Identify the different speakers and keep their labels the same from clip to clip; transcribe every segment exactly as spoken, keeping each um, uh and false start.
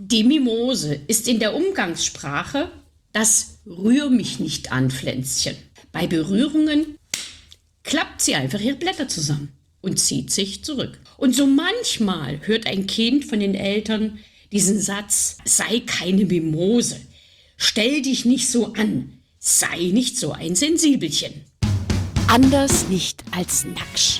Speaker 1: Die Mimose ist in der Umgangssprache das Rühr mich nicht an Pflänzchen. Bei Berührungen klappt sie einfach ihre Blätter zusammen und zieht sich zurück. Und so manchmal hört ein Kind von den Eltern diesen Satz: sei keine Mimose, stell dich nicht so an, sei nicht so ein Sensibelchen.
Speaker 2: Anders nicht als Nacksch.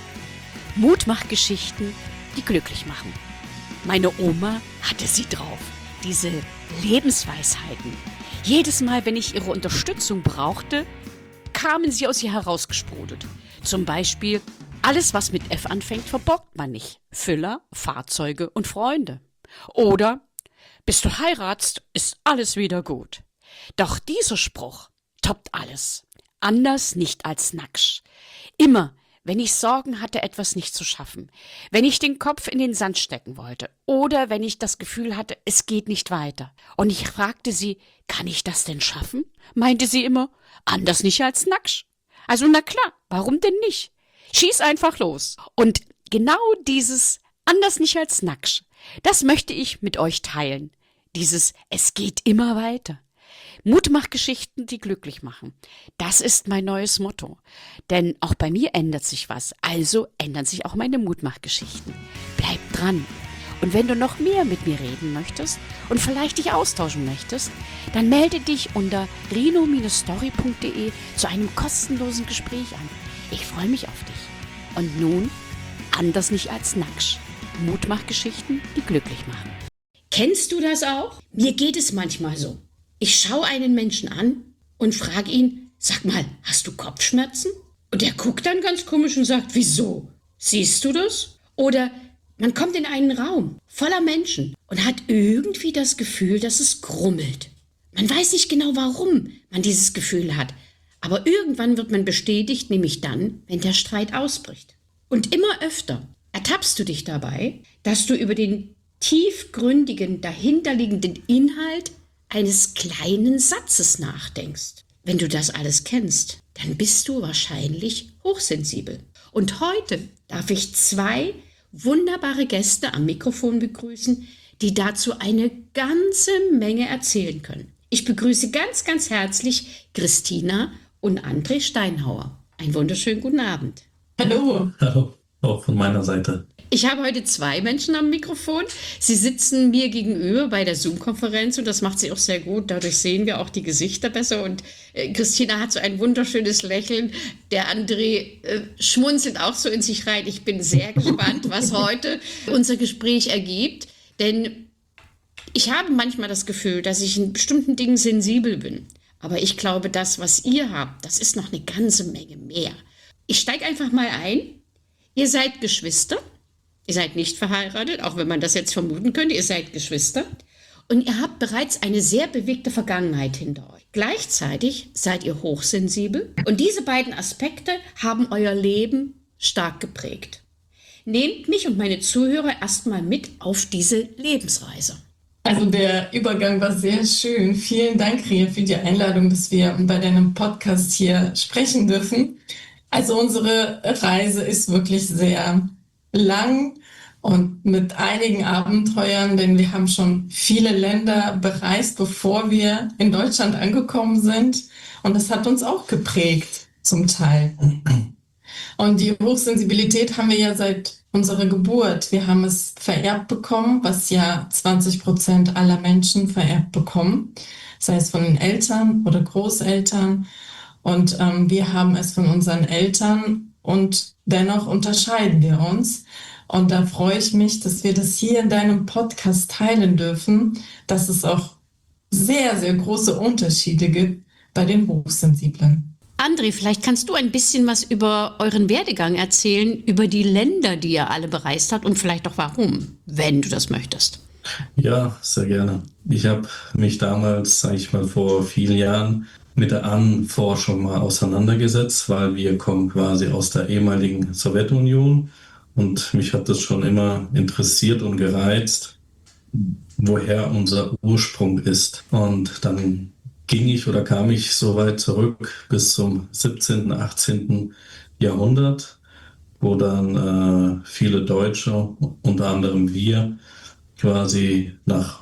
Speaker 2: Mutmachgeschichten, die glücklich machen. Meine Oma hatte sie drauf, diese Lebensweisheiten. Jedes Mal, wenn ich ihre Unterstützung brauchte, kamen sie aus ihr herausgesprudelt. Zum Beispiel: alles, was mit F anfängt, verborgt man nicht. Füller, Fahrzeuge und Freunde. Oder: bis du heiratst, ist alles wieder gut. Doch dieser Spruch toppt alles. Anders nicht als Nacksch. Immer, wenn ich Sorgen hatte, etwas nicht zu schaffen, wenn ich den Kopf in den Sand stecken wollte oder wenn ich das Gefühl hatte, es geht nicht weiter. Und ich fragte sie: kann ich das denn schaffen? Meinte sie immer: anders nicht als Nacksch. Also na klar, warum denn nicht? Schieß einfach los. Und genau dieses anders nicht als Nacksch, das möchte ich mit euch teilen. Dieses es geht immer weiter. Mutmachgeschichten, die glücklich machen. Das ist mein neues Motto. Denn auch bei mir ändert sich was. Also ändern sich auch meine Mutmachgeschichten. Bleib dran. Und wenn du noch mehr mit mir reden möchtest und vielleicht dich austauschen möchtest, dann melde dich unter rino Story punkt de zu einem kostenlosen Gespräch an. Ich freue mich auf dich. Und nun, anders nicht als Nacksch. Mutmachgeschichten, die glücklich machen.
Speaker 1: Kennst du das auch? Mir geht es manchmal so. Ich schaue einen Menschen an und frage ihn: sag mal, hast du Kopfschmerzen? Und er guckt dann ganz komisch und sagt: wieso? Siehst du das? Oder man kommt in einen Raum voller Menschen und hat irgendwie das Gefühl, dass es grummelt. Man weiß nicht genau, warum man dieses Gefühl hat. Aber irgendwann wird man bestätigt, nämlich dann, wenn der Streit ausbricht. Und immer öfter ertappst du dich dabei, dass du über den tiefgründigen, dahinterliegenden Inhalt eines kleinen Satzes nachdenkst. Wenn du das alles kennst, dann bist du wahrscheinlich hochsensibel. Und heute darf ich zwei wunderbare Gäste am Mikrofon begrüßen, die dazu eine ganze Menge erzählen können. Ich begrüße ganz, ganz herzlich Christina und André Steinhauer. Einen wunderschönen guten Abend.
Speaker 3: Hallo. Hallo, auch von meiner Seite.
Speaker 1: Ich habe heute zwei Menschen am Mikrofon. Sie sitzen mir gegenüber bei der Zoom-Konferenz und das macht sie auch sehr gut. Dadurch sehen wir auch die Gesichter besser und äh, Christina hat so ein wunderschönes Lächeln. Der André äh, schmunzelt auch so in sich rein. Ich bin sehr gespannt, was heute unser Gespräch ergibt, denn ich habe manchmal das Gefühl, dass ich in bestimmten Dingen sensibel bin. Aber ich glaube, das, was ihr habt, das ist noch eine ganze Menge mehr. Ich steige einfach mal ein. Ihr seid Geschwister. Ihr seid nicht verheiratet, auch wenn man das jetzt vermuten könnte. Ihr seid Geschwister und ihr habt bereits eine sehr bewegte Vergangenheit hinter euch. Gleichzeitig seid ihr hochsensibel und diese beiden Aspekte haben euer Leben stark geprägt. Nehmt mich und meine Zuhörer erstmal mit auf diese Lebensreise.
Speaker 3: Also der Übergang war sehr schön. Vielen Dank, Ria, für die Einladung, dass wir bei deinem Podcast hier sprechen dürfen. Also unsere Reise ist wirklich sehr lang und mit einigen Abenteuern, denn wir haben schon viele Länder bereist, bevor wir in Deutschland angekommen sind. Und das hat uns auch geprägt, zum Teil. Und die Hochsensibilität haben wir ja seit unserer Geburt. Wir haben es vererbt bekommen, was ja zwanzig Prozent aller Menschen vererbt bekommen, sei es von den Eltern oder Großeltern. Und ähm, wir haben es von unseren Eltern und dennoch unterscheiden wir uns. Und da freue ich mich, dass wir das hier in deinem Podcast teilen dürfen, dass es auch sehr, sehr große Unterschiede gibt bei den Hochsensiblen.
Speaker 1: André, vielleicht kannst du ein bisschen was über euren Werdegang erzählen, über die Länder, die ihr alle bereist habt und vielleicht auch warum, wenn du das möchtest.
Speaker 4: Ja, sehr gerne. Ich habe mich damals, sage ich mal, vor vielen Jahren mit der Ahnenforschung mal auseinandergesetzt, weil wir kommen quasi aus der ehemaligen Sowjetunion und mich hat das schon immer interessiert und gereizt, woher unser Ursprung ist. Und dann ging ich oder kam ich so weit zurück bis zum siebzehnten., achtzehnten. Jahrhundert, wo dann äh, viele Deutsche, unter anderem wir, quasi nach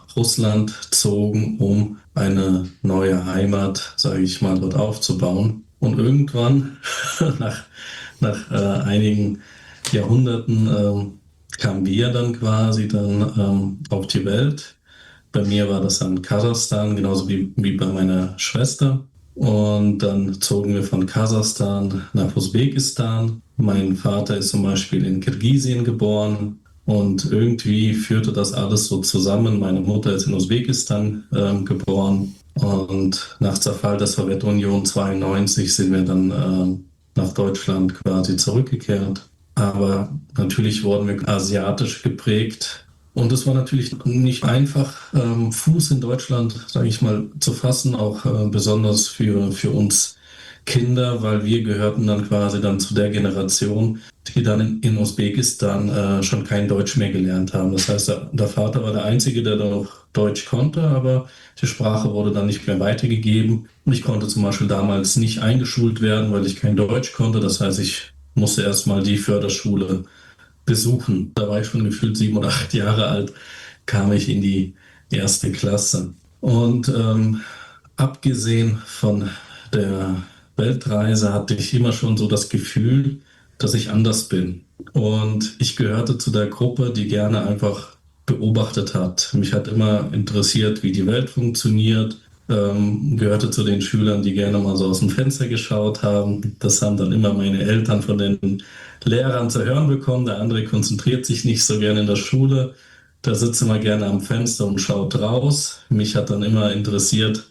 Speaker 4: Russland zogen, um eine neue Heimat, sage ich mal, dort aufzubauen. Und irgendwann, nach, nach äh, einigen Jahrhunderten, ähm, kamen wir dann quasi dann ähm, auf die Welt. Bei mir war das dann Kasachstan, genauso wie, wie bei meiner Schwester. Und dann zogen wir von Kasachstan nach Usbekistan. Mein Vater ist zum Beispiel in Kirgisien geboren. Und irgendwie führte das alles so zusammen. Meine Mutter ist in Usbekistan ähm, geboren. Und nach Zerfall der Sowjetunion zweiundneunzig sind wir dann äh, nach Deutschland quasi zurückgekehrt. Aber natürlich wurden wir asiatisch geprägt. Und es war natürlich nicht einfach, ähm, Fuß in Deutschland, sage ich mal, zu fassen, auch äh, besonders für, für uns Kinder, weil wir gehörten dann quasi dann zu der Generation, die dann in, in Usbekistan äh, schon kein Deutsch mehr gelernt haben. Das heißt, der, der Vater war der Einzige, der dann noch Deutsch konnte, aber die Sprache wurde dann nicht mehr weitergegeben. Und ich konnte zum Beispiel damals nicht eingeschult werden, weil ich kein Deutsch konnte. Das heißt, ich musste erst mal die Förderschule besuchen. Da war ich schon gefühlt sieben oder acht Jahre alt, kam ich in die erste Klasse. Und ähm, abgesehen von der Weltreise hatte ich immer schon so das Gefühl, dass ich anders bin. Und ich gehörte zu der Gruppe, die gerne einfach beobachtet hat. Mich hat immer interessiert, wie die Welt funktioniert. Ähm, gehörte zu den Schülern, die gerne mal so aus dem Fenster geschaut haben. Das haben dann immer meine Eltern von den Lehrern zu hören bekommen. Der andere konzentriert sich nicht so gerne in der Schule. Da sitzt immer gerne am Fenster und schaut raus. Mich hat dann immer interessiert,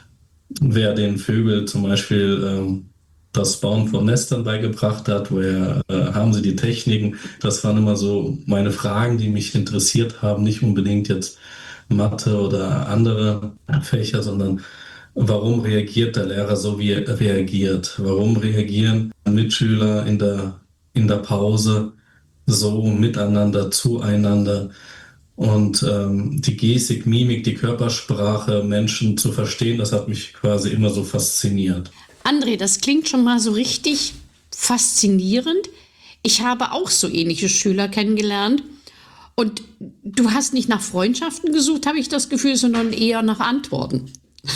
Speaker 4: wer den Vögeln zum Beispiel ähm, das Bauen von Nestern beigebracht hat, woher äh, haben sie die Techniken. Das waren immer so meine Fragen, die mich interessiert haben. Nicht unbedingt jetzt Mathe oder andere Fächer, sondern warum reagiert der Lehrer so, wie er reagiert? Warum reagieren Mitschüler in der, in der Pause so miteinander, zueinander? Und ähm, die Gestik, Mimik, die Körpersprache, Menschen zu verstehen, das hat mich quasi immer so fasziniert.
Speaker 2: André, das klingt schon mal so richtig faszinierend. Ich habe auch so ähnliche Schüler kennengelernt. Und du hast nicht nach Freundschaften gesucht, habe ich das Gefühl, sondern eher nach Antworten.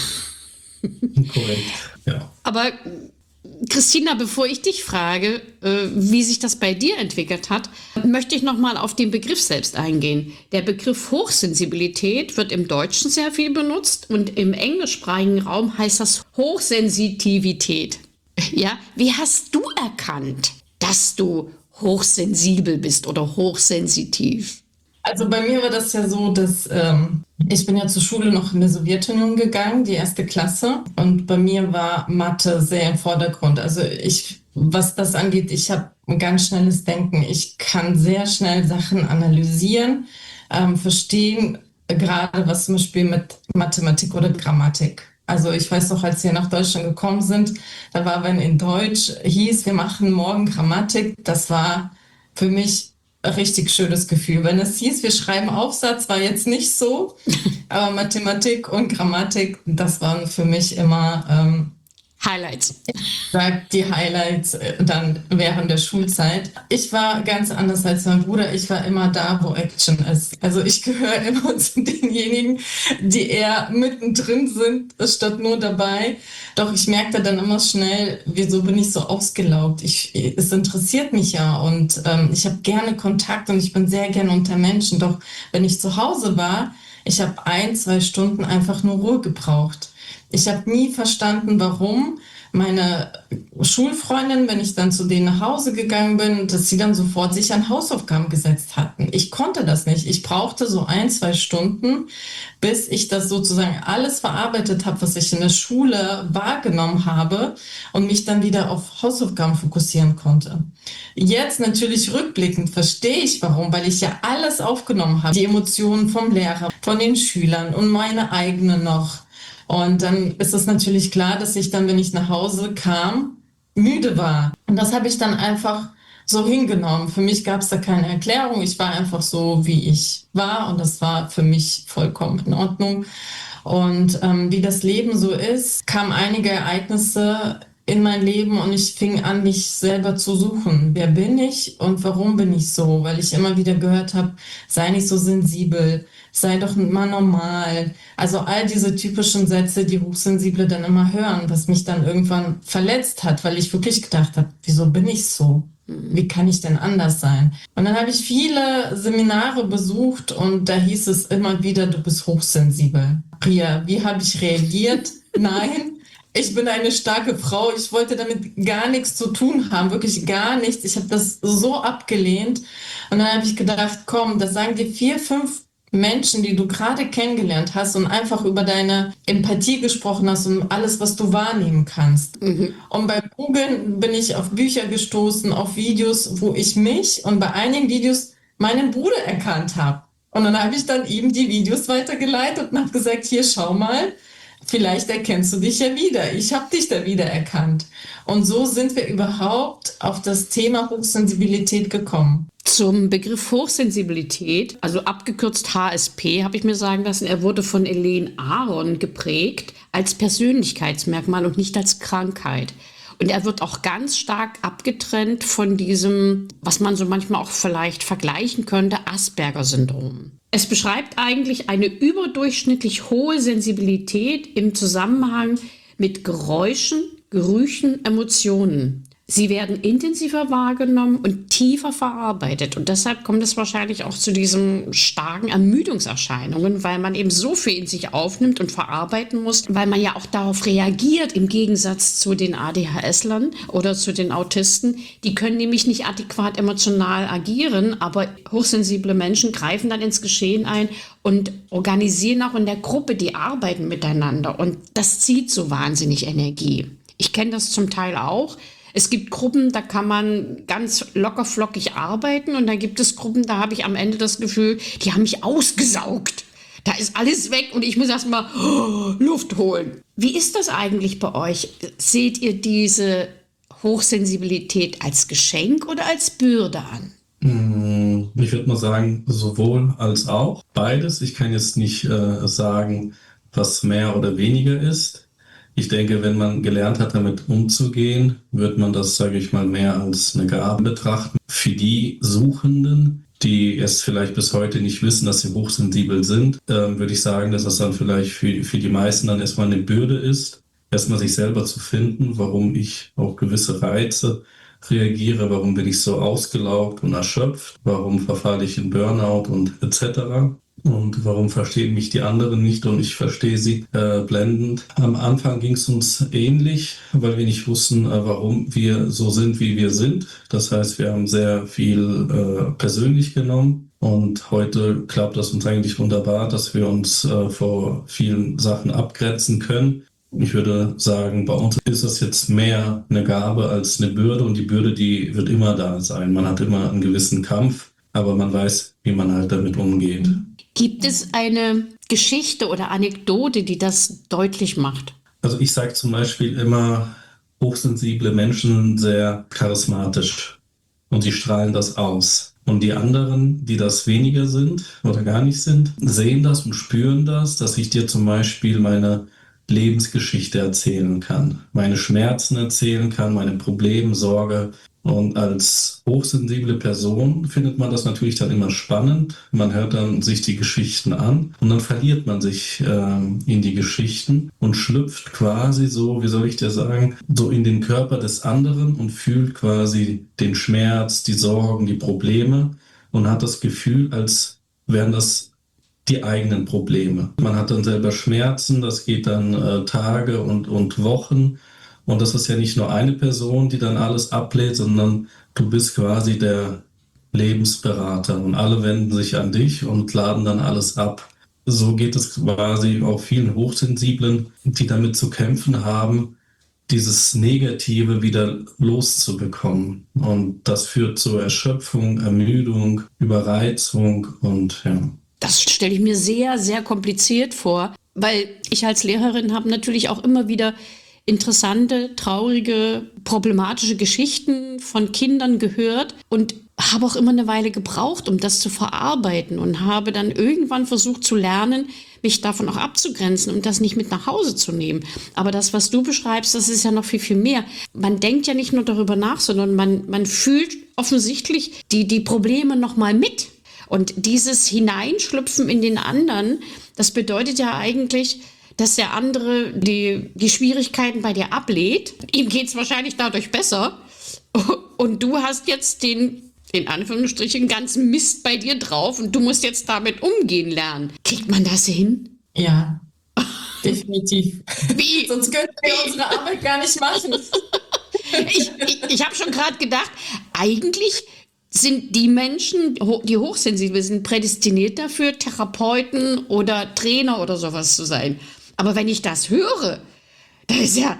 Speaker 4: Korrekt, ja.
Speaker 2: Aber Christina, bevor ich dich frage, äh, wie sich das bei dir entwickelt hat, möchte ich noch mal auf den Begriff selbst eingehen. Der Begriff Hochsensibilität wird im Deutschen sehr viel benutzt und im englischsprachigen Raum heißt das Hochsensitivität. Ja, wie hast du erkannt, dass du hochsensibel bist oder hochsensitiv?
Speaker 3: Also bei mir war das ja so, dass ähm, ich bin ja zur Schule noch in der Sowjetunion gegangen, die erste Klasse. Und bei mir war Mathe sehr im Vordergrund. Also ich, was das angeht, ich habe ein ganz schnelles Denken. Ich kann sehr schnell Sachen analysieren, ähm, verstehen, gerade was zum Beispiel mit Mathematik oder Grammatik. Also ich weiß noch, als wir nach Deutschland gekommen sind, da war, wenn in Deutsch hieß, wir machen morgen Grammatik, das war für mich richtig schönes Gefühl. Wenn es hieß, wir schreiben Aufsatz, war jetzt nicht so, aber Mathematik und Grammatik, das waren für mich immer ähm,
Speaker 2: Highlights.
Speaker 3: Die Highlights äh, dann während der Schulzeit. Ich war ganz anders als mein Bruder. Ich war immer da, wo Action ist. Also ich gehöre immer zu denjenigen, die eher mittendrin sind, statt nur dabei. Doch ich merkte dann immer schnell, wieso bin ich so ausgelaugt? Ich, es interessiert mich ja und ähm, ich habe gerne Kontakt und ich bin sehr gerne unter Menschen. Doch wenn ich zu Hause war, ich habe ein, zwei Stunden einfach nur Ruhe gebraucht. Ich habe nie verstanden, warum meine Schulfreundin, wenn ich dann zu denen nach Hause gegangen bin, dass sie dann sofort sich an Hausaufgaben gesetzt hatten. Ich konnte das nicht. Ich brauchte so ein, zwei Stunden, bis ich das sozusagen alles verarbeitet habe, was ich in der Schule wahrgenommen habe und mich dann wieder auf Hausaufgaben fokussieren konnte. Jetzt natürlich rückblickend verstehe ich, warum, weil ich ja alles aufgenommen habe. Die Emotionen vom Lehrer, von den Schülern und meine eigene noch. Und dann ist es natürlich klar, dass ich dann, wenn ich nach Hause kam, müde war. Und das habe ich dann einfach so hingenommen. Für mich gab es da keine Erklärung. Ich war einfach so, wie ich war. Und das war für mich vollkommen in Ordnung. Und ähm, wie das Leben so ist, kamen einige Ereignisse in mein Leben und ich fing an, mich selber zu suchen. Wer bin ich und warum bin ich so? Weil ich immer wieder gehört habe, sei nicht so sensibel, sei doch mal normal. Also all diese typischen Sätze, die Hochsensible dann immer hören, was mich dann irgendwann verletzt hat, weil ich wirklich gedacht habe, wieso bin ich so? Wie kann ich denn anders sein? Und dann habe ich viele Seminare besucht und da hieß es immer wieder, du bist hochsensibel. Ria, wie habe ich reagiert? Nein, ich bin eine starke Frau. Ich wollte damit gar nichts zu tun haben, wirklich gar nichts. Ich habe das so abgelehnt. Und dann habe ich gedacht, komm, das sagen dir vier, fünf Menschen, die du gerade kennengelernt hast und einfach über deine Empathie gesprochen hast und alles, was du wahrnehmen kannst. Mhm. Und beim Googlen bin ich auf Bücher gestoßen, auf Videos, wo ich mich und bei einigen Videos meinen Bruder erkannt habe. Und dann habe ich dann ihm die Videos weitergeleitet und habe gesagt, hier, schau mal, vielleicht erkennst du dich ja wieder. Ich habe dich da wieder erkannt. Und so sind wir überhaupt auf das Thema Hochsensibilität gekommen.
Speaker 2: Zum Begriff Hochsensibilität, also abgekürzt H S P, habe ich mir sagen lassen, er wurde von Elaine Aron geprägt als Persönlichkeitsmerkmal und nicht als Krankheit. Und er wird auch ganz stark abgetrennt von diesem, was man so manchmal auch vielleicht vergleichen könnte, Asperger-Syndrom. Es beschreibt eigentlich eine überdurchschnittlich hohe Sensibilität im Zusammenhang mit Geräuschen, Gerüchen, Emotionen. Sie werden intensiver wahrgenommen und tiefer verarbeitet. Und deshalb kommt es wahrscheinlich auch zu diesen starken Ermüdungserscheinungen, weil man eben so viel in sich aufnimmt und verarbeiten muss, weil man ja auch darauf reagiert, im Gegensatz zu den A D H S-Lern oder zu den Autisten. Die können nämlich nicht adäquat emotional agieren, aber hochsensible Menschen greifen dann ins Geschehen ein und organisieren auch in der Gruppe, die arbeiten miteinander. Und das zieht so wahnsinnig Energie. Ich kenne das zum Teil auch. Es gibt Gruppen, da kann man ganz lockerflockig arbeiten und dann gibt es Gruppen, da habe ich am Ende das Gefühl, die haben mich ausgesaugt. Da ist alles weg und ich muss erst mal oh, Luft holen. Wie ist das eigentlich bei euch? Seht ihr diese Hochsensibilität als Geschenk oder als Bürde an?
Speaker 4: Ich würde mal sagen, sowohl als auch. Beides. Ich kann jetzt nicht äh, sagen, was mehr oder weniger ist. Ich denke, wenn man gelernt hat, damit umzugehen, wird man das, sage ich mal, mehr als eine Gabe betrachten. Für die Suchenden, die es vielleicht bis heute nicht wissen, dass sie hochsensibel sind, äh, würde ich sagen, dass das dann vielleicht für, für die meisten dann erstmal eine Bürde ist, erstmal sich selber zu finden, warum ich auf gewisse Reize reagiere, warum bin ich so ausgelaugt und erschöpft, warum verfalle ich in Burnout und et cetera. Und warum verstehen mich die anderen nicht und ich verstehe sie äh, blendend. Am Anfang ging es uns ähnlich, weil wir nicht wussten, äh, warum wir so sind, wie wir sind. Das heißt, wir haben sehr viel äh, persönlich genommen. Und heute klappt das uns eigentlich wunderbar, dass wir uns äh, vor vielen Sachen abgrenzen können. Ich würde sagen, bei uns ist das jetzt mehr eine Gabe als eine Bürde. Und die Bürde, die wird immer da sein. Man hat immer einen gewissen Kampf, aber man weiß, wie man halt damit umgeht.
Speaker 2: Gibt es eine Geschichte oder Anekdote, die das deutlich macht?
Speaker 4: Also ich sage zum Beispiel immer, hochsensible Menschen sind sehr charismatisch und sie strahlen das aus. Und die anderen, die das weniger sind oder gar nicht sind, sehen das und spüren das, dass ich dir zum Beispiel meine Lebensgeschichte erzählen kann, meine Schmerzen erzählen kann, meine Probleme, Sorge. Und als hochsensible Person findet man das natürlich dann immer spannend. Man hört dann sich die Geschichten an und dann verliert man sich ähm, in die Geschichten und schlüpft quasi so, wie soll ich dir sagen, so in den Körper des anderen und fühlt quasi den Schmerz, die Sorgen, die Probleme und hat das Gefühl, als wären das die eigenen Probleme. Man hat dann selber Schmerzen, das geht dann äh, Tage und, und Wochen. Und das ist ja nicht nur eine Person, die dann alles ablädt, sondern du bist quasi der Lebensberater und alle wenden sich an dich und laden dann alles ab. So geht es quasi auch vielen Hochsensiblen, die damit zu kämpfen haben, dieses Negative wieder loszubekommen. Und das führt zur Erschöpfung, Ermüdung, Überreizung und ja.
Speaker 2: Das stelle ich mir sehr, sehr kompliziert vor, weil ich als Lehrerin habe natürlich auch immer wieder interessante, traurige, problematische Geschichten von Kindern gehört und habe auch immer eine Weile gebraucht, um das zu verarbeiten und habe dann irgendwann versucht zu lernen,
Speaker 1: mich davon auch abzugrenzen und das nicht mit nach Hause zu nehmen. Aber das, was du beschreibst, das ist ja noch viel, viel mehr. Man denkt ja nicht nur darüber nach, sondern man, man fühlt offensichtlich die, die Probleme noch mal mit. Und dieses Hineinschlüpfen in den anderen, das bedeutet ja eigentlich, dass der andere die, die Schwierigkeiten bei dir ablehnt. Ihm geht es wahrscheinlich dadurch besser. Und du hast jetzt den, in Anführungsstrichen, ganzen Mist bei dir drauf und du musst jetzt damit umgehen lernen. Kriegt man das hin?
Speaker 3: Ja, definitiv.
Speaker 1: Wie?
Speaker 3: Sonst könnten wir unsere Arbeit gar nicht machen.
Speaker 1: Ich, ich, ich habe schon gerade gedacht, eigentlich sind die Menschen, die hochsensibel sind, prädestiniert dafür, Therapeuten oder Trainer oder sowas zu sein. Aber wenn ich das höre, da ist ja,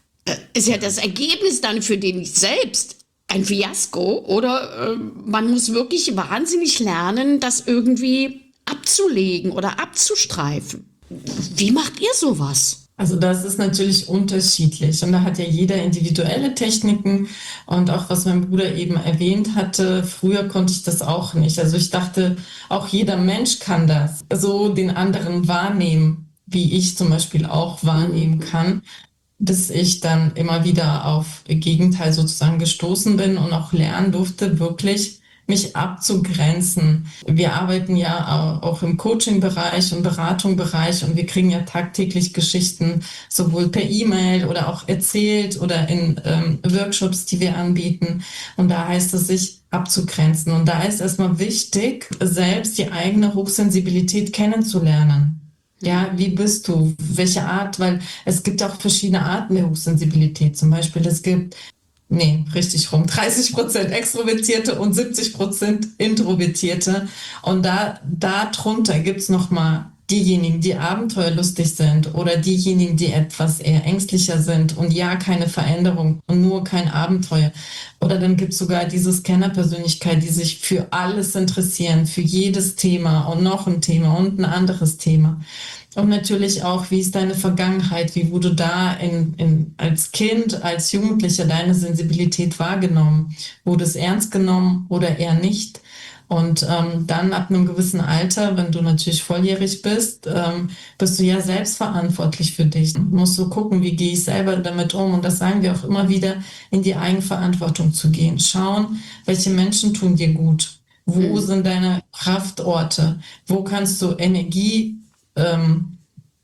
Speaker 1: ist ja das Ergebnis dann für den selbst ein Fiasko. Oder äh, man muss wirklich wahnsinnig lernen, das irgendwie abzulegen oder abzustreifen. Wie macht ihr sowas?
Speaker 3: Also das ist natürlich unterschiedlich und da hat ja jeder individuelle Techniken und auch was mein Bruder eben erwähnt hatte, früher konnte ich das auch nicht. Also ich dachte, auch jeder Mensch kann das, so den anderen wahrnehmen, wie ich zum Beispiel auch wahrnehmen kann, bis ich dann immer wieder auf Gegenteil sozusagen gestoßen bin und auch lernen durfte, wirklich mich abzugrenzen. Wir arbeiten ja auch im Coaching-Bereich und Beratungsbereich und wir kriegen ja tagtäglich Geschichten sowohl per E-Mail oder auch erzählt oder in ähm, Workshops, die wir anbieten. Und da heißt es, sich abzugrenzen. Und da ist erstmal wichtig, selbst die eigene Hochsensibilität kennenzulernen. Ja, wie bist du? Welche Art? Weil es gibt auch verschiedene Arten der Hochsensibilität. Zum Beispiel, es gibt Nee, richtig rum. dreißig Prozent Extrovertierte und siebzig Prozent Introvertierte. Und da, da drunter gibt's noch mal diejenigen, die abenteuerlustig sind oder diejenigen, die etwas eher ängstlicher sind und ja, keine Veränderung und nur kein Abenteuer. Oder dann gibt's sogar diese Scanner-Persönlichkeit, die sich für alles interessieren, für jedes Thema und noch ein Thema und ein anderes Thema. Und natürlich auch, wie ist deine Vergangenheit, wie wurde da in, in, als Kind, als Jugendlicher deine Sensibilität wahrgenommen? Wurde es ernst genommen oder eher nicht? Und ähm, dann ab einem gewissen Alter, wenn du natürlich volljährig bist, ähm, bist du ja selbstverantwortlich für dich. Du musst so gucken, wie gehe ich selber damit um? Und das sagen wir auch immer wieder, in die Eigenverantwortung zu gehen. Schauen, welche Menschen tun dir gut? Wo mhm. sind deine Kraftorte? Wo kannst du Energie ähm,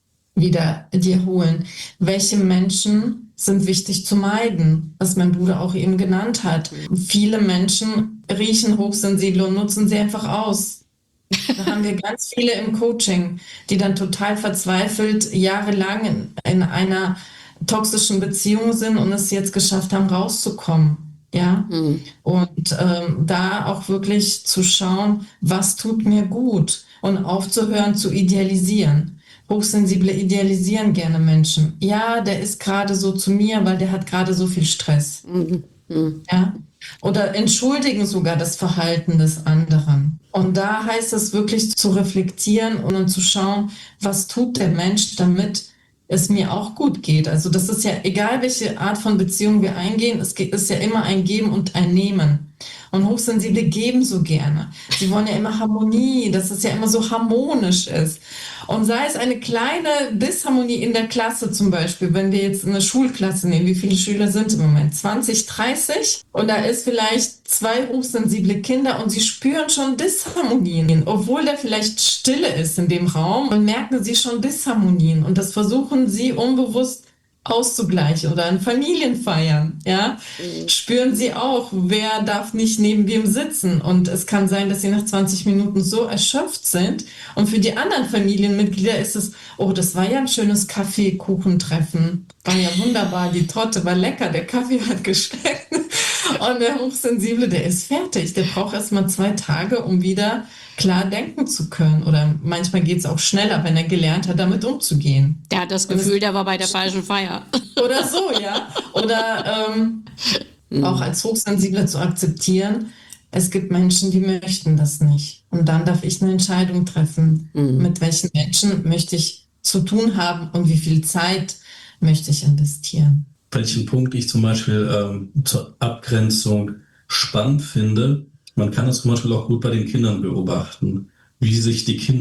Speaker 3: wieder dir holen? Welche Menschen sind wichtig zu meiden, was mein Bruder auch eben genannt hat. Viele Menschen riechen hochsensibel und nutzen sie einfach aus. Da haben wir ganz viele im Coaching, die dann total verzweifelt jahrelang in, in einer toxischen Beziehung sind und es jetzt geschafft haben, rauszukommen. Ja, mhm. und ähm, da auch wirklich zu schauen, was tut mir gut und aufzuhören zu idealisieren. Hochsensible idealisieren gerne Menschen. Ja, der ist gerade so zu mir, weil der hat gerade so viel Stress. Mhm. Mhm. Ja, oder entschuldigen sogar das Verhalten des anderen. Und da heißt es wirklich zu reflektieren und dann zu schauen, was tut der Mensch, damit es mir auch gut geht. Also das ist ja, egal welche Art von Beziehung wir eingehen, es ist ja immer ein Geben und ein Nehmen. Und Hochsensible geben so gerne. Sie wollen ja immer Harmonie, dass es ja immer so harmonisch ist. Und sei es eine kleine Disharmonie in der Klasse zum Beispiel, wenn wir jetzt eine Schulklasse nehmen, wie viele Schüler sind im Moment? zwanzig, dreißig? Und da ist vielleicht zwei hochsensible Kinder und sie spüren schon Disharmonien. Obwohl da vielleicht Stille ist in dem Raum, und merken sie schon Disharmonien. Und das versuchen sie unbewusst auszugleichen oder an Familienfeiern, ja, mhm. spüren sie auch, wer darf nicht neben wem sitzen. Und es kann sein, dass sie nach zwanzig Minuten so erschöpft sind. Und für die anderen Familienmitglieder ist es, oh, das war ja ein schönes Kaffeekuchentreffen. War ja wunderbar, die Torte war lecker, der Kaffee hat geschmeckt. Und der Hochsensible, der ist fertig. Der braucht erst mal zwei Tage, um wieder klar denken zu können. Oder manchmal geht es auch schneller, wenn er gelernt hat, damit umzugehen.
Speaker 1: Der hat das Gefühl, der war bei der falschen Feier.
Speaker 3: Oder so, ja. Oder ähm, mhm. auch als Hochsensibler zu akzeptieren, es gibt Menschen, die möchten das nicht. Und dann darf ich eine Entscheidung treffen, mhm. mit welchen Menschen möchte ich zu tun haben und wie viel Zeit möchte ich investieren.
Speaker 4: Welchen Punkt ich zum Beispiel ähm, zur Abgrenzung spannend finde, man kann es zum Beispiel auch gut bei den Kindern beobachten, wie sich die Kinder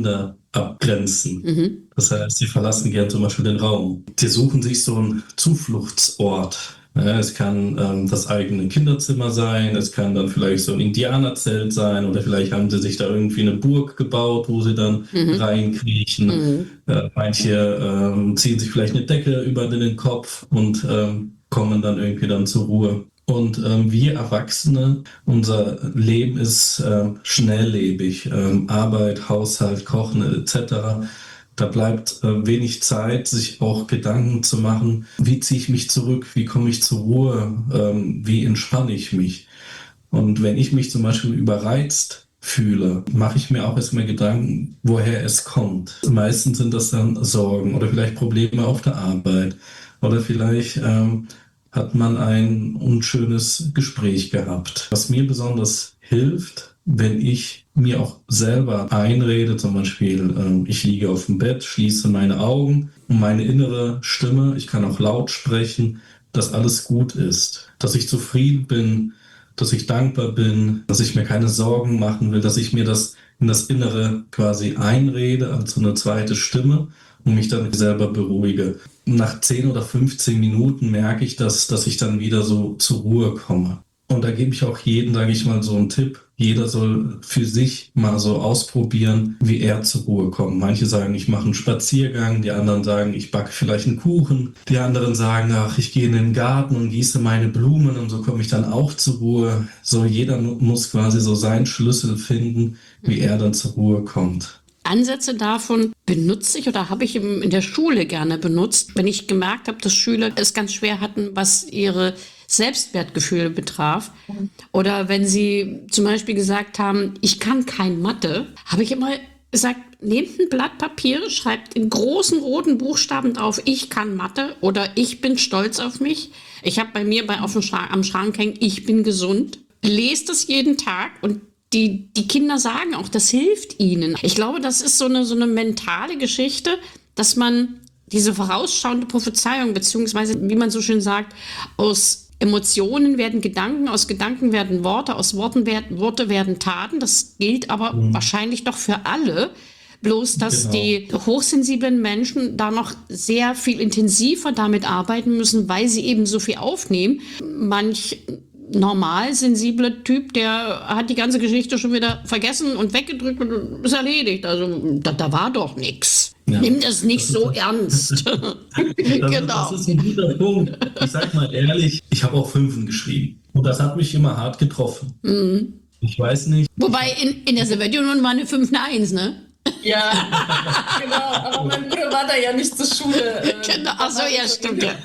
Speaker 4: abgrenzen.
Speaker 2: Mhm.
Speaker 4: Das heißt, sie verlassen gern zum Beispiel den Raum. Sie suchen sich so einen Zufluchtsort. Ja, es kann ähm, das eigene Kinderzimmer sein, es kann dann vielleicht so ein Indianerzelt sein oder vielleicht haben sie sich da irgendwie eine Burg gebaut, wo sie dann
Speaker 2: Mhm.
Speaker 4: reinkriechen.
Speaker 2: Mhm.
Speaker 4: Äh, manche ähm, ziehen sich vielleicht eine Decke über den Kopf und ähm, kommen dann irgendwie dann zur Ruhe. Und ähm, wir Erwachsene, unser Leben ist ähm, schnelllebig. Ähm, Arbeit, Haushalt, Kochen et cetera. Da bleibt äh, wenig Zeit, sich auch Gedanken zu machen, wie ziehe ich mich zurück, wie komme ich zur Ruhe, ähm, wie entspanne ich mich. Und wenn ich mich zum Beispiel überreizt fühle, mache ich mir auch erstmal Gedanken, woher es kommt. Meistens sind das dann Sorgen oder vielleicht Probleme auf der Arbeit oder vielleicht ähm, hat man ein unschönes Gespräch gehabt. Was mir besonders hilft, wenn ich mir auch selber einrede, zum Beispiel, ähm, ich liege auf dem Bett, schließe meine Augen und meine innere Stimme, ich kann auch laut sprechen, dass alles gut ist, dass ich zufrieden bin, dass ich dankbar bin, dass ich mir keine Sorgen machen will, dass ich mir das in das Innere quasi einrede, als so eine zweite Stimme und mich dann selber beruhige. Nach zehn oder fünfzehn Minuten merke ich, dass, dass ich dann wieder so zur Ruhe komme. Und da gebe ich auch jedem, sage ich mal, so einen Tipp. Jeder soll für sich mal so ausprobieren, wie er zur Ruhe kommt. Manche sagen, ich mache einen Spaziergang, die anderen sagen, ich backe vielleicht einen Kuchen. Die anderen sagen, ach, ich gehe in den Garten und gieße meine Blumen und so komme ich dann auch zur Ruhe. So jeder muss quasi so seinen Schlüssel finden, wie er dann zur Ruhe kommt.
Speaker 2: Ansätze davon benutze ich oder habe ich im, in der Schule gerne benutzt, wenn ich gemerkt habe, dass Schüler es ganz schwer hatten, was ihre Selbstwertgefühle betraf. Oder wenn sie zum Beispiel gesagt haben, ich kann kein Mathe, habe ich immer gesagt, nehmt ein Blatt Papier, schreibt in großen roten Buchstaben drauf, ich kann Mathe oder ich bin stolz auf mich. Ich habe bei mir bei, auf dem Schrank, am Schrank hängen, ich bin gesund. Lest es jeden Tag und Die, die Kinder sagen auch, das hilft ihnen. Ich glaube, das ist so eine, so eine mentale Geschichte, dass man diese vorausschauende Prophezeiung, beziehungsweise, wie man so schön sagt, aus Emotionen werden Gedanken, aus Gedanken werden Worte, aus Worten werden, Worte werden Taten. Das gilt aber mhm. wahrscheinlich doch für alle. Bloß, dass genau. die hochsensiblen Menschen da noch sehr viel intensiver damit arbeiten müssen, weil sie eben so viel aufnehmen. Manch normal sensibler Typ, der hat die ganze Geschichte schon wieder vergessen und weggedrückt und ist erledigt. Also da, da war doch nichts. Ja. Nimm das nicht das so ist, ernst.
Speaker 4: das, genau. Das ist ein guter Punkt. Ich sag mal ehrlich, ich habe auch Fünfen geschrieben. Und das hat mich immer hart getroffen. Mhm. Ich weiß nicht.
Speaker 2: Wobei in, in der Sowjetunion war eine fünf eine eins, ne?
Speaker 3: Ja, genau, aber mein Bruder war da ja nicht zur Schule. Äh,
Speaker 2: genau, achso, ja, stimmt, ja.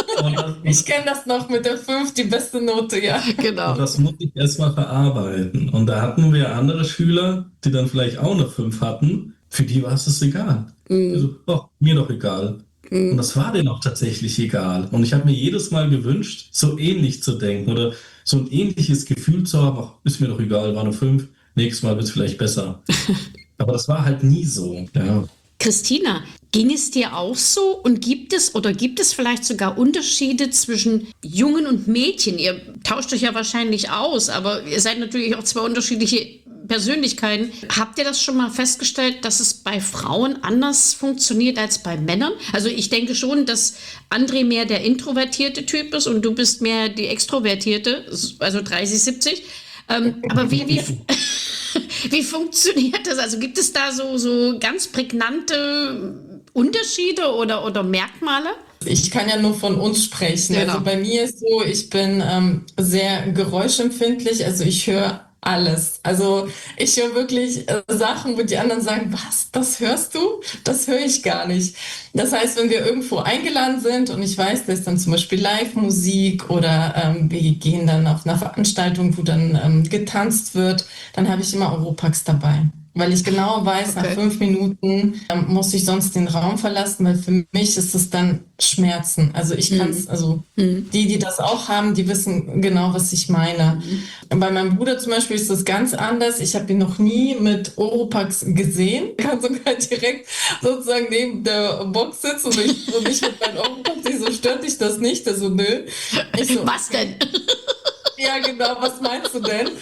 Speaker 3: Ich kenne das noch mit der fünf, die beste Note, ja.
Speaker 2: Genau.
Speaker 4: Und das muss ich erstmal verarbeiten. Und da hatten wir andere Schüler, die dann vielleicht auch eine fünf hatten, für die war es egal. Mhm. Also, oh, mir doch egal. Mhm. Und das war denen auch tatsächlich egal. Und ich habe mir jedes Mal gewünscht, so ähnlich zu denken oder so ein ähnliches Gefühl zu haben, ach, ist mir doch egal, war eine fünf, nächstes Mal wird es vielleicht besser. Aber das war halt nie so. Ja.
Speaker 2: Christina, ging es dir auch so und gibt es oder gibt es vielleicht sogar Unterschiede zwischen Jungen und Mädchen? Ihr tauscht euch ja wahrscheinlich aus, aber ihr seid natürlich auch zwei unterschiedliche Persönlichkeiten. Habt ihr das schon mal festgestellt, dass es bei Frauen anders funktioniert als bei Männern? Also ich denke schon, dass André mehr der introvertierte Typ ist und du bist mehr die extrovertierte, also dreißig siebzig. Ähm, aber wie, wie, wie funktioniert das? Also gibt es da so, so ganz prägnante Unterschiede oder, oder Merkmale?
Speaker 3: Ich kann ja nur von uns sprechen. Genau. Also bei mir ist so, ich bin ähm, sehr geräuschempfindlich. Also ich höre alles. Also ich höre wirklich äh, Sachen, wo die anderen sagen, was, das hörst du? Das höre ich gar nicht. Das heißt, wenn wir irgendwo eingeladen sind und ich weiß, da ist dann zum Beispiel Live-Musik oder ähm, wir gehen dann auf eine Veranstaltung, wo dann ähm, getanzt wird, dann habe ich immer Europax dabei. Weil ich genau weiß, okay. nach fünf Minuten ähm, muss ich sonst den Raum verlassen, weil für mich ist es dann Schmerzen. Also ich kann es, mhm. also mhm. die, die das auch haben, die wissen genau, was ich meine. Mhm. Bei meinem Bruder zum Beispiel ist das ganz anders. Ich habe ihn noch nie mit Oropax gesehen. Ich kann sogar direkt sozusagen neben der Box sitzen und ich, und ich mit meinem Oropax, ich so, stört dich das nicht? Also nö. Ich so,
Speaker 2: was denn?
Speaker 3: Ja, genau, was meinst du denn?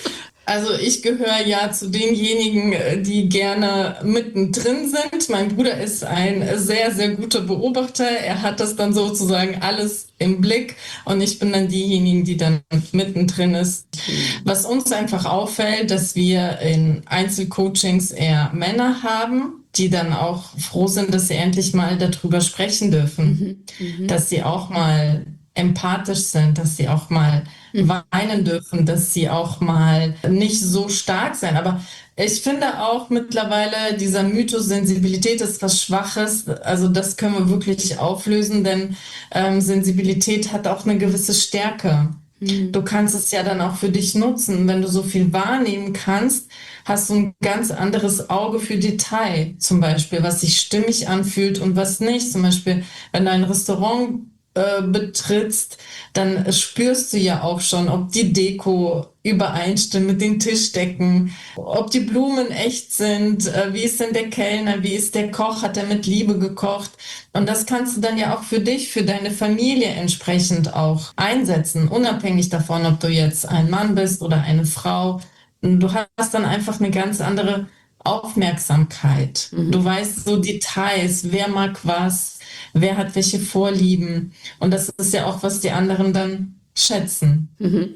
Speaker 3: Also ich gehöre ja zu denjenigen, äh, die gerne mittendrin sind. Mein Bruder ist ein sehr, sehr guter Beobachter. Er hat das dann sozusagen alles im Blick und ich bin dann diejenigen, die dann mittendrin ist. Was uns einfach auffällt, dass wir in Einzelcoachings eher Männer haben, die dann auch froh sind, dass sie endlich mal darüber sprechen dürfen,
Speaker 2: Mhm.
Speaker 3: dass sie auch mal empathisch sind, dass sie auch mal weinen dürfen, dass sie auch mal nicht so stark sein. Aber ich finde auch mittlerweile, dieser Mythos Sensibilität ist was Schwaches. Also das können wir wirklich auflösen, denn ähm, Sensibilität hat auch eine gewisse Stärke. Du kannst es ja dann auch für dich nutzen. Wenn du so viel wahrnehmen kannst, hast du ein ganz anderes Auge für Detail, zum Beispiel, was sich stimmig anfühlt und was nicht. Zum Beispiel, wenn du ein Restaurant äh, betrittst, dann spürst du ja auch schon, ob die Deko übereinstimmt mit den Tischdecken, ob die Blumen echt sind, äh, wie ist denn der Kellner, wie ist der Koch, hat er mit Liebe gekocht? Und das kannst du dann ja auch für dich, für deine Familie entsprechend auch einsetzen, unabhängig davon, ob du jetzt ein Mann bist oder eine Frau. Du hast dann einfach eine ganz andere Aufmerksamkeit. Du weißt so Details, wer mag was, wer hat welche Vorlieben. Und das ist ja auch, was die anderen dann schätzen.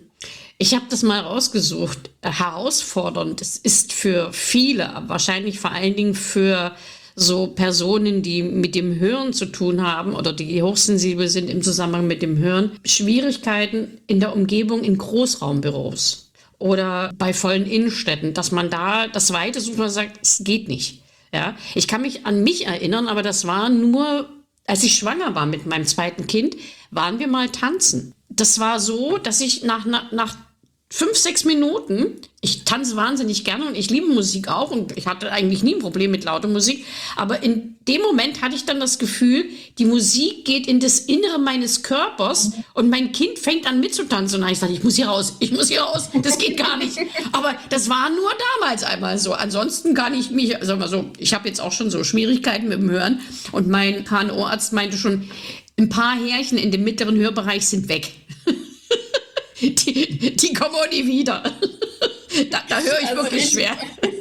Speaker 2: Ich habe das mal rausgesucht. Herausfordernd. Es ist für viele, aber wahrscheinlich vor allen Dingen für so Personen, die mit dem Hören zu tun haben oder die hochsensibel sind im Zusammenhang mit dem Hören, Schwierigkeiten in der Umgebung in Großraumbüros oder bei vollen Innenstädten, dass man da das Weite sucht und sagt, es geht nicht. Ja, ich kann mich an mich erinnern, aber das war nur, als ich schwanger war mit meinem zweiten Kind, waren wir mal tanzen. Das war so, dass ich nach, nach, nach fünf, sechs Minuten, ich tanze wahnsinnig gerne und ich liebe Musik auch und ich hatte eigentlich nie ein Problem mit lauter Musik, aber in dem Moment hatte ich dann das Gefühl, die Musik geht in das Innere meines Körpers und mein Kind fängt an mitzutanzen und dann habe ich gesagt, ich muss hier raus, ich muss hier raus, das geht gar nicht. Aber das war nur damals einmal so. Ansonsten kann ich mich, sag mal so, ich habe jetzt auch schon so Schwierigkeiten mit dem Hören und mein H N O-Arzt meinte schon, ein paar Härchen in dem mittleren Hörbereich sind weg. Die, die kommen auch nie wieder. Da, da höre ich
Speaker 3: Also
Speaker 2: wirklich
Speaker 3: ich-
Speaker 2: schwer.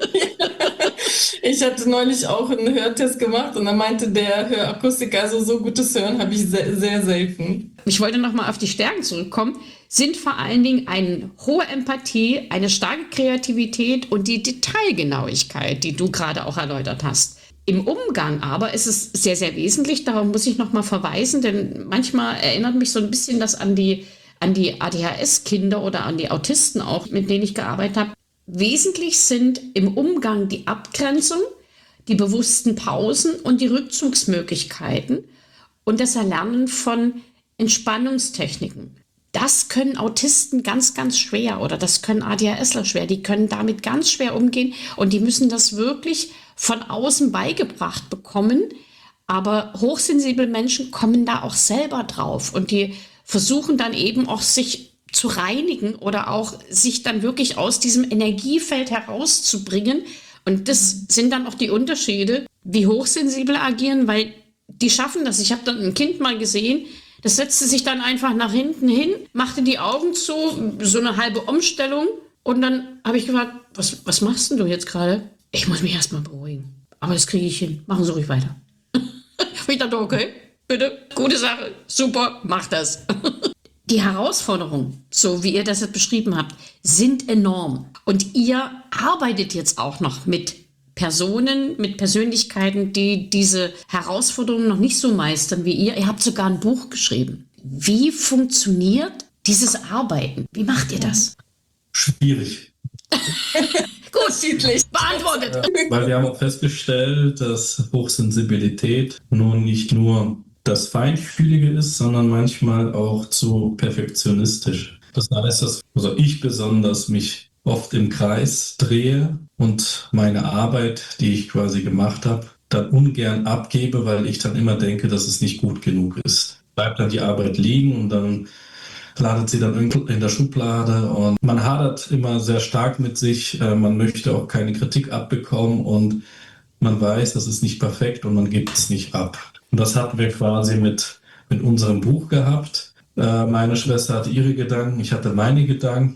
Speaker 3: Ich hatte neulich auch einen Hörtest gemacht und dann meinte der Hörakustiker, also so gutes Hören habe ich sehr, sehr selten.
Speaker 2: Ich wollte noch mal auf die Stärken zurückkommen, sind vor allen Dingen eine hohe Empathie, eine starke Kreativität und die Detailgenauigkeit, die du gerade auch erläutert hast. Im Umgang aber ist es sehr, sehr wesentlich, darauf muss ich noch mal verweisen, denn manchmal erinnert mich so ein bisschen das an die, an die A D H S-Kinder oder an die Autisten auch, mit denen ich gearbeitet habe. Wesentlich sind im Umgang die Abgrenzung, die bewussten Pausen und die Rückzugsmöglichkeiten und das Erlernen von Entspannungstechniken. Das können Autisten ganz, ganz schwer oder das können ADHSler schwer. Die können damit ganz schwer umgehen und die müssen das wirklich von außen beigebracht bekommen. Aber hochsensible Menschen kommen da auch selber drauf und die versuchen dann eben auch sich zu reinigen oder auch sich dann wirklich aus diesem Energiefeld herauszubringen. Und das sind dann auch die Unterschiede, wie hochsensibel agieren, weil die schaffen das. Ich habe dann ein Kind mal gesehen, das setzte sich dann einfach nach hinten hin, machte die Augen zu, so eine halbe Umstellung. Und dann habe ich gefragt, was, was machst denn du jetzt gerade? Ich muss mich erstmal beruhigen. Aber das kriege ich hin. Machen Sie ruhig weiter. Und ich dachte, okay, bitte, gute Sache, super, mach das. Die Herausforderungen, so wie ihr das jetzt beschrieben habt, sind enorm. Und ihr arbeitet jetzt auch noch mit Personen, mit Persönlichkeiten, die diese Herausforderungen noch nicht so meistern wie ihr. Ihr habt sogar ein Buch geschrieben. Wie funktioniert dieses Arbeiten? Wie macht ihr das?
Speaker 4: Schwierig.
Speaker 2: Gut,
Speaker 3: Unterschiedlich.
Speaker 2: beantwortet.
Speaker 4: Weil wir haben auch festgestellt, dass Hochsensibilität nun nicht nur das Feinfühlige ist, sondern manchmal auch zu perfektionistisch. Das heißt, dass also ich besonders mich oft im Kreis drehe und meine Arbeit, die ich quasi gemacht habe, dann ungern abgebe, weil ich dann immer denke, dass es nicht gut genug ist. Bleibt dann die Arbeit liegen und dann landet sie dann irgendwo in der Schublade und man hadert immer sehr stark mit sich. Man möchte auch keine Kritik abbekommen und man weiß, das ist nicht perfekt und man gibt es nicht ab. Und das hatten wir quasi mit, mit unserem Buch gehabt. Meine Schwester hatte ihre Gedanken, ich hatte meine Gedanken.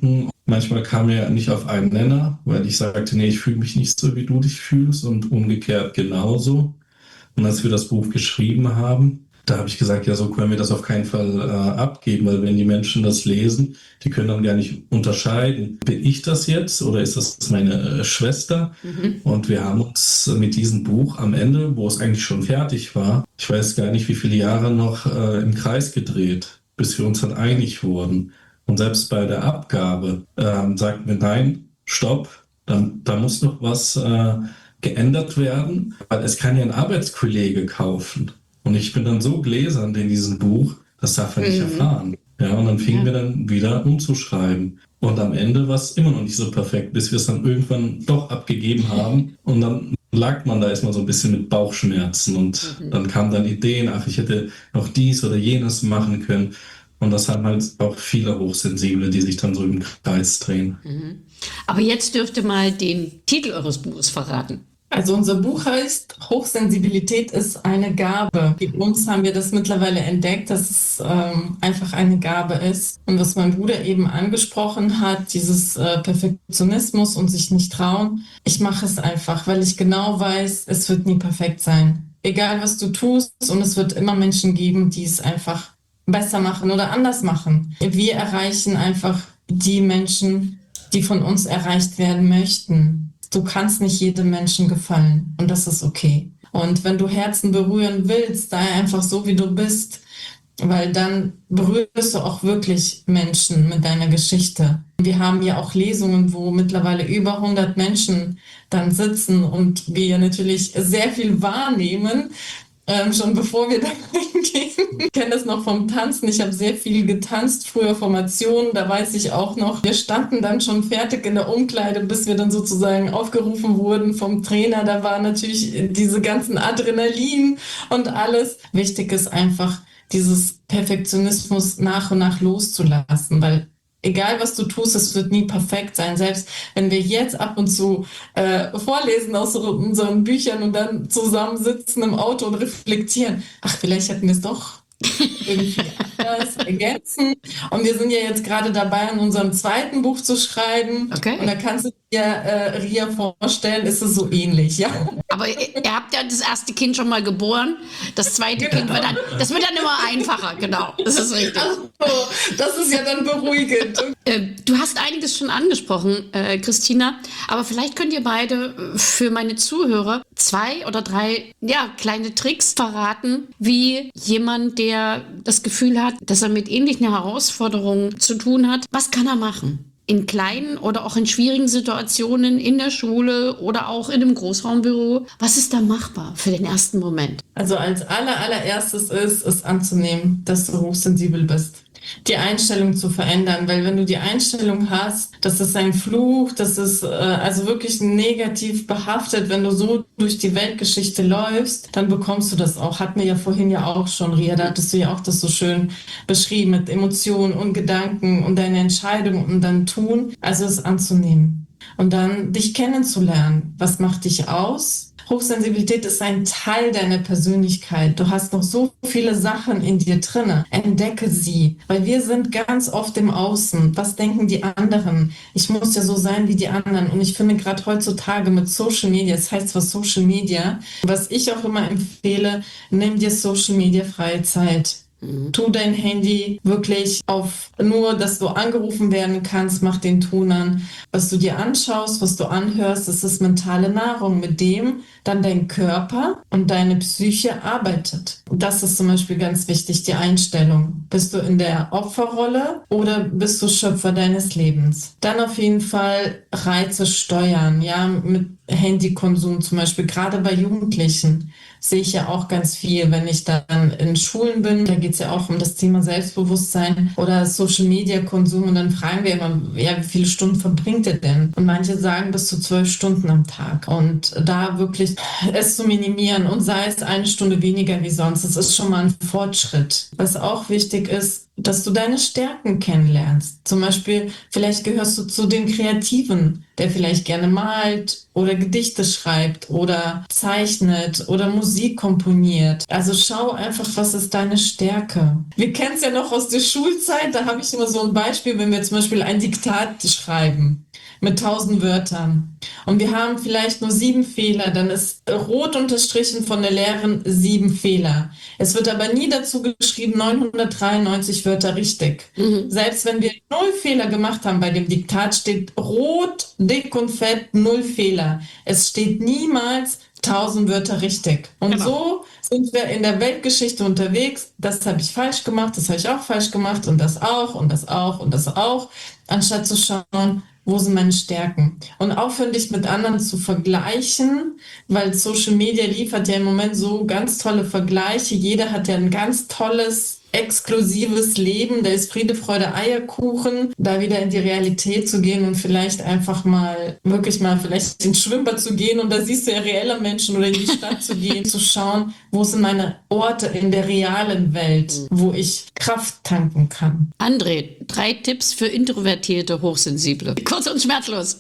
Speaker 4: Manchmal kam er nicht auf einen Nenner, weil ich sagte, nee, ich fühle mich nicht so, wie du dich fühlst und umgekehrt genauso. Und als wir das Buch geschrieben haben, da habe ich gesagt, ja, so können wir das auf keinen Fall äh, abgeben, weil wenn die Menschen das lesen, die können dann gar nicht unterscheiden, bin ich das jetzt oder ist das meine äh, Schwester? Mhm. Und wir haben uns mit diesem Buch am Ende, wo es eigentlich schon fertig war, ich weiß gar nicht, wie viele Jahre noch äh, im Kreis gedreht, bis wir uns dann einig wurden. Und selbst bei der Abgabe ähm, sagten wir, nein, stopp, da, da muss noch was äh, geändert werden, weil es kann ja ein Arbeitskollege kaufen. Und ich bin dann so gläsern in diesem Buch, das darf er nicht mhm. erfahren. Ja, und dann fingen ja. wir dann wieder umzuschreiben. Und am Ende war es immer noch nicht so perfekt, bis wir es dann irgendwann doch abgegeben haben. Und dann lag man da erstmal so ein bisschen mit Bauchschmerzen. Und mhm. dann kamen dann Ideen, ach, ich hätte noch dies oder jenes machen können. Und das haben halt auch viele Hochsensible, die sich dann so im Kreis drehen.
Speaker 2: Mhm. Aber jetzt dürft ihr mal den Titel eures Buches verraten.
Speaker 3: Also unser Buch heißt Hochsensibilität ist eine Gabe. Bei uns haben wir das mittlerweile entdeckt, dass es ähm, einfach eine Gabe ist. Und was mein Bruder eben angesprochen hat, dieses äh, Perfektionismus und sich nicht trauen. Ich mache es einfach, weil ich genau weiß, es wird nie perfekt sein. Egal was du tust, und es wird immer Menschen geben, die es einfach besser machen oder anders machen. Wir erreichen einfach die Menschen, die von uns erreicht werden möchten. Du kannst nicht jedem Menschen gefallen und das ist okay. Und wenn du Herzen berühren willst, sei einfach so, wie du bist, weil dann berührst du auch wirklich Menschen mit deiner Geschichte. Wir haben ja auch Lesungen, wo mittlerweile über hundert Menschen dann sitzen und wir natürlich sehr viel wahrnehmen, Ähm, schon bevor wir da reingehen. Ich kenne das noch vom Tanzen. Ich habe sehr viel getanzt, früher Formationen. Da weiß ich auch noch, wir standen dann schon fertig in der Umkleide, bis wir dann sozusagen aufgerufen wurden vom Trainer. Da war natürlich diese ganzen Adrenalin und alles. Wichtig ist einfach, dieses Perfektionismus nach und nach loszulassen, weil egal, was du tust, es wird nie perfekt sein. Selbst wenn wir jetzt ab und zu äh, vorlesen aus unseren Büchern und dann zusammensitzen im Auto und reflektieren, ach, vielleicht hätten wir es doch irgendwie anders ergänzen. Und wir sind ja jetzt gerade dabei, an unserem zweiten Buch zu schreiben.
Speaker 2: Okay.
Speaker 3: Und da kannst du dir, äh, Ria, vorstellen, ist es so ähnlich, ja.
Speaker 2: Aber ihr, ihr habt ja das erste Kind schon mal geboren. Das zweite
Speaker 3: Genau.
Speaker 2: Kind wird dann, das wird dann immer einfacher, genau. Das ist richtig.
Speaker 3: Ach so, das ist ja dann beruhigend.
Speaker 2: Äh, du hast einiges schon angesprochen, äh, Christina, aber vielleicht könnt ihr beide äh, für meine Zuhörer zwei oder drei ja, kleine Tricks verraten, wie jemand, der das Gefühl hat, dass er mit ähnlichen Herausforderungen zu tun hat, was kann er machen? In kleinen oder auch in schwierigen Situationen in der Schule oder auch in einem Großraumbüro. Was ist da machbar für den ersten Moment?
Speaker 3: Also als aller, allererstes ist, es anzunehmen, dass du hochsensibel bist. Die Einstellung zu verändern, weil wenn du die Einstellung hast, das ist ein Fluch, das ist äh, also wirklich negativ behaftet, wenn du so durch die Weltgeschichte läufst, dann bekommst du das auch. Hatten wir ja vorhin ja auch schon, Ria, da hattest du ja auch das so schön beschrieben mit Emotionen und Gedanken und deine Entscheidung und dann tun, also es anzunehmen und dann dich kennenzulernen. Was macht dich aus? Hochsensibilität ist ein Teil deiner Persönlichkeit. Du hast noch so viele Sachen in dir drinne. Entdecke sie, weil wir sind ganz oft im Außen. Was denken die anderen? Ich muss ja so sein wie die anderen. Und ich finde gerade heutzutage mit Social Media, es heißt zwar Social Media, was ich auch immer empfehle, nimm dir Social Media freie Zeit. Tu dein Handy wirklich auf nur, dass du angerufen werden kannst, mach den Ton an. Was du dir anschaust, was du anhörst, das ist mentale Nahrung, mit dem dann dein Körper und deine Psyche arbeitet. Das ist zum Beispiel ganz wichtig, die Einstellung. Bist du in der Opferrolle oder bist du Schöpfer deines Lebens? Dann auf jeden Fall Reize steuern, ja, mit Handykonsum zum Beispiel, gerade bei Jugendlichen. Sehe ich ja auch ganz viel, wenn ich dann in Schulen bin, da geht es ja auch um das Thema Selbstbewusstsein oder Social-Media-Konsum und dann fragen wir immer, ja, wie viele Stunden verbringt ihr denn? Und manche sagen bis zu zwölf Stunden am Tag und da wirklich es zu minimieren und sei es eine Stunde weniger wie sonst, das ist schon mal ein Fortschritt. Was auch wichtig ist, dass du deine Stärken kennenlernst. Zum Beispiel, vielleicht gehörst du zu den Kreativen, der vielleicht gerne malt oder Gedichte schreibt oder zeichnet oder Musik komponiert. Also schau einfach, was ist deine Stärke. Wir kennen es ja noch aus der Schulzeit, da habe ich immer so ein Beispiel, wenn wir zum Beispiel ein Diktat schreiben mit tausend Wörtern und wir haben vielleicht nur sieben Fehler, dann ist rot unterstrichen von der Lehrerin sieben Fehler. Es wird aber nie dazu geschrieben, neunhundertdreiundneunzig Wörter richtig. Mhm. Selbst wenn wir null Fehler gemacht haben bei dem Diktat, steht rot, dick und fett, null Fehler. Es steht niemals tausend Wörter richtig. Und genau. So sind wir in der Weltgeschichte unterwegs. Das habe ich falsch gemacht, das habe ich auch falsch gemacht und das auch und das auch und das auch, anstatt zu schauen, wo sind meine Stärken? Und aufhören, dich mit anderen zu vergleichen, weil Social Media liefert ja im Moment so ganz tolle Vergleiche. Jeder hat ja ein ganz tolles, exklusives Leben. Da ist Friede, Freude, Eierkuchen. Da wieder in die Realität zu gehen und vielleicht einfach mal, wirklich mal vielleicht ins Schwimmbad zu gehen und da siehst du ja reelle Menschen oder in die Stadt zu gehen, zu schauen, wo sind meine Orte in der realen Welt, wo ich Kraft tanken kann.
Speaker 2: André, drei Tipps für introvertierte Hochsensible. Kurz und schmerzlos.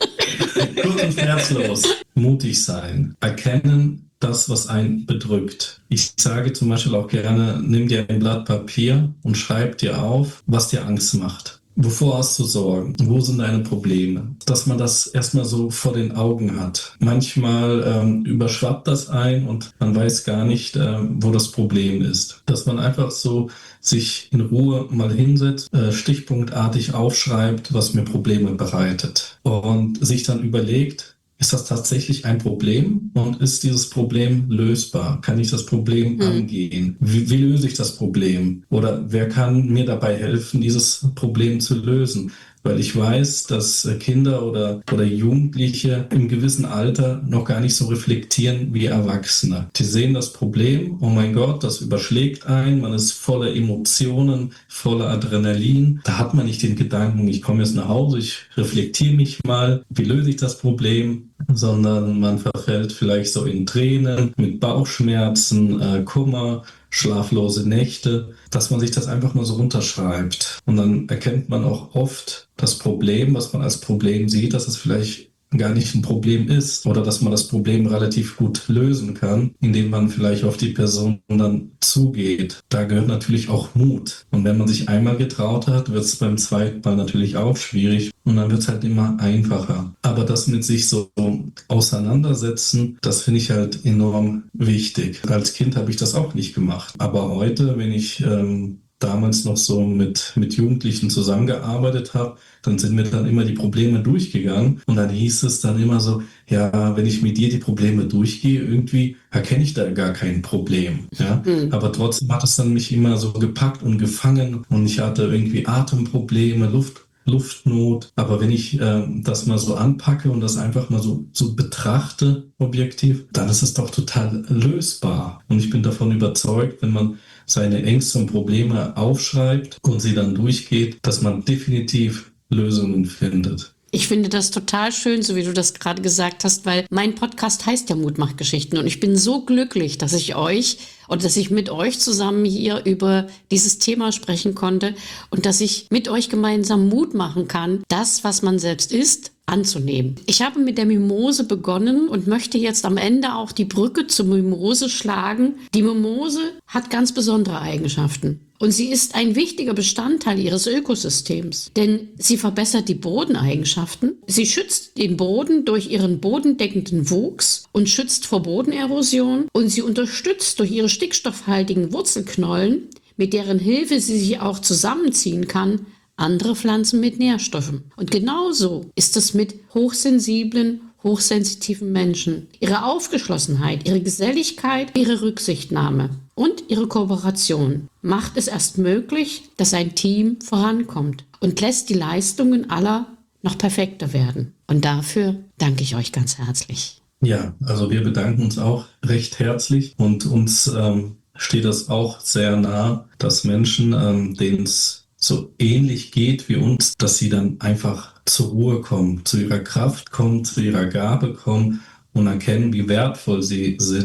Speaker 4: Kurz und schmerzlos. Mutig sein. Erkennen, das, was einen bedrückt. Ich sage zum Beispiel auch gerne, nimm dir ein Blatt Papier und schreib dir auf, was dir Angst macht. Wovor hast du Sorgen? Wo sind deine Probleme? Dass man das erstmal so vor den Augen hat. Manchmal ähm, überschwappt das ein und man weiß gar nicht, äh, wo das Problem ist. Dass man einfach so sich in Ruhe mal hinsetzt, äh, stichpunktartig aufschreibt, was mir Probleme bereitet. Und sich dann überlegt, ist das tatsächlich ein Problem und ist dieses Problem lösbar? Kann ich das Problem mhm. angehen? Wie, wie löse ich das Problem? Oder wer kann mir dabei helfen, dieses Problem zu lösen? Weil ich weiß, dass Kinder oder, oder Jugendliche im gewissen Alter noch gar nicht so reflektieren wie Erwachsene. Die sehen das Problem, oh mein Gott, das überschlägt einen, man ist voller Emotionen, voller Adrenalin. Da hat man nicht den Gedanken, ich komme jetzt nach Hause, ich reflektiere mich mal, wie löse ich das Problem? Sondern man verfällt vielleicht so in Tränen, mit Bauchschmerzen, äh, Kummer, schlaflose Nächte, dass man sich das einfach mal so runterschreibt. Und dann erkennt man auch oft das Problem, was man als Problem sieht, dass es vielleicht gar nicht ein Problem ist oder dass man das Problem relativ gut lösen kann, indem man vielleicht auf die Person dann zugeht. Da gehört natürlich auch Mut. Und wenn man sich einmal getraut hat, wird es beim zweiten Mal natürlich auch schwierig und dann wird es halt immer einfacher. Aber das mit sich so auseinandersetzen, das finde ich halt enorm wichtig. Als Kind habe ich das auch nicht gemacht. Aber heute, wenn ich ähm, damals noch so mit, mit Jugendlichen zusammengearbeitet habe, dann sind mir dann immer die Probleme durchgegangen und dann hieß es dann immer so, ja, wenn ich mit dir die Probleme durchgehe, irgendwie erkenne ich da gar kein Problem. Ja? Mhm. Aber trotzdem hat es dann mich immer so gepackt und gefangen und ich hatte irgendwie Atemprobleme, Luft Luftnot. Aber wenn ich äh, das mal so anpacke und das einfach mal so, so betrachte, objektiv, dann ist es doch total lösbar. Und ich bin davon überzeugt, wenn man seine Ängste und Probleme aufschreibt und sie dann durchgeht, dass man definitiv Lösungen findet.
Speaker 2: Ich finde das total schön, so wie du das gerade gesagt hast, weil mein Podcast heißt ja Mutmachgeschichten und ich bin so glücklich, dass ich euch und dass ich mit euch zusammen hier über dieses Thema sprechen konnte und dass ich mit euch gemeinsam Mut machen kann, das, was man selbst ist, anzunehmen. Ich habe mit der Mimose begonnen und möchte jetzt am Ende auch die Brücke zur Mimose schlagen. Die Mimose hat ganz besondere Eigenschaften. Und sie ist ein wichtiger Bestandteil ihres Ökosystems, denn sie verbessert die Bodeneigenschaften. Sie schützt den Boden durch ihren bodendeckenden Wuchs und schützt vor Bodenerosion. Und sie unterstützt durch ihre stickstoffhaltigen Wurzelknollen, mit deren Hilfe sie sich auch zusammenziehen kann, andere Pflanzen mit Nährstoffen. Und genauso ist es mit hochsensiblen, hochsensitiven Menschen. Ihre Aufgeschlossenheit, ihre Geselligkeit, ihre Rücksichtnahme und ihre Kooperation macht es erst möglich, dass ein Team vorankommt und lässt die Leistungen aller noch perfekter werden. Und dafür danke ich euch ganz herzlich.
Speaker 4: Ja, also wir bedanken uns auch recht herzlich und uns ähm, steht es auch sehr nah, dass Menschen, ähm, denen es so ähnlich geht wie uns, dass sie dann einfach zur Ruhe kommen, zu ihrer Kraft kommen, zu ihrer Gabe kommen und erkennen, wie wertvoll sie sind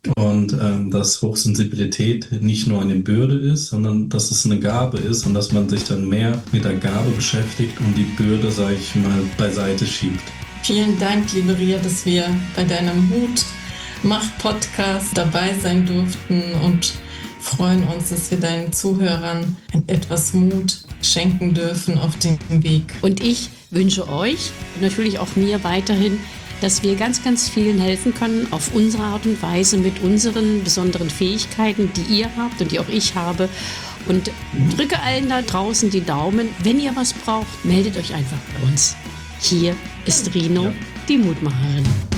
Speaker 4: Und ähm, dass Hochsensibilität nicht nur eine Bürde ist, sondern dass es eine Gabe ist und dass man sich dann mehr mit der Gabe beschäftigt und die Bürde, sage ich mal, beiseite schiebt.
Speaker 3: Vielen Dank, liebe Ria, dass wir bei deinem Mutmach-Podcast dabei sein durften und freuen uns, dass wir deinen Zuhörern etwas Mut schenken dürfen auf dem Weg.
Speaker 2: Und ich wünsche euch und natürlich auch mir weiterhin, dass wir ganz, ganz vielen helfen können auf unsere Art und Weise mit unseren besonderen Fähigkeiten, die ihr habt und die auch ich habe. Und drücke allen da draußen die Daumen. Wenn ihr was braucht, meldet euch einfach bei uns. Hier ist Rino,
Speaker 4: Ja.
Speaker 2: die Mutmacherin.